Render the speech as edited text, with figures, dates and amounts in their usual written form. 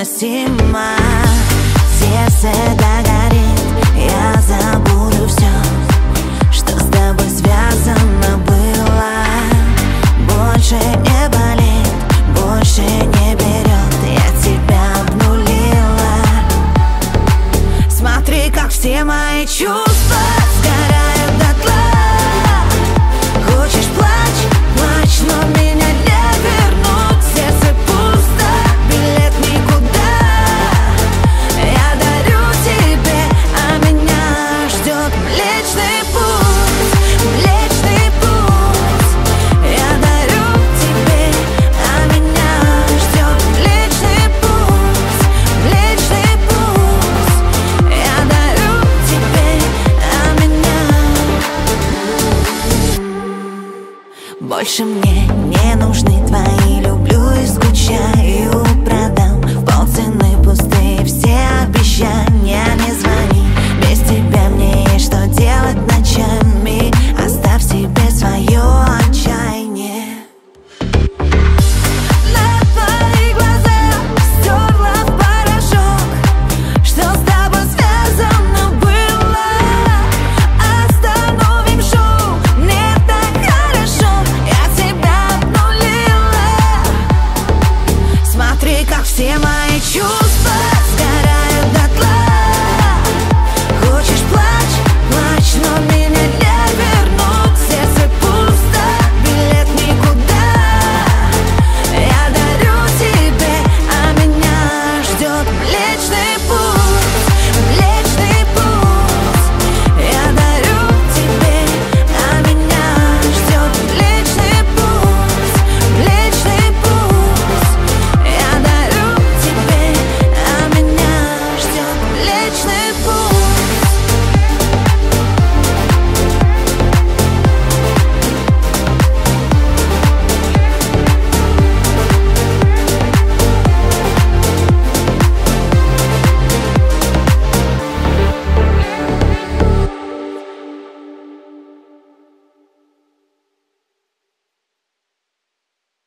невыносимо. Сердце догорит, я забуду все, что с тобой связано было. Больше не болит, больше не берет, я тебя обнулила. Смотри, как все мои чувства сгорают дотла. Хочешь, плачь, плачь, но меня не вернуть. Сердце пусто, билет никуда. Я дарю тебе, а меня ждет Млечный Путь, Млечный Путь. Я дарю тебе, а меня ждет Млечный Путь, Млечный Путь. Я дарю тебе, а меня. Больше мне не нужны твои люблю и скучаю. Продам в полцены пустые все обещания. Не звони, без тебя мне есть что делать ночами. Оставь себе свое отчаяние. На твоих глазах стерла в порошок, что с тобой связано было. Остановим шоу, мне так хорошо, я тебя обнулила. Смотри, как все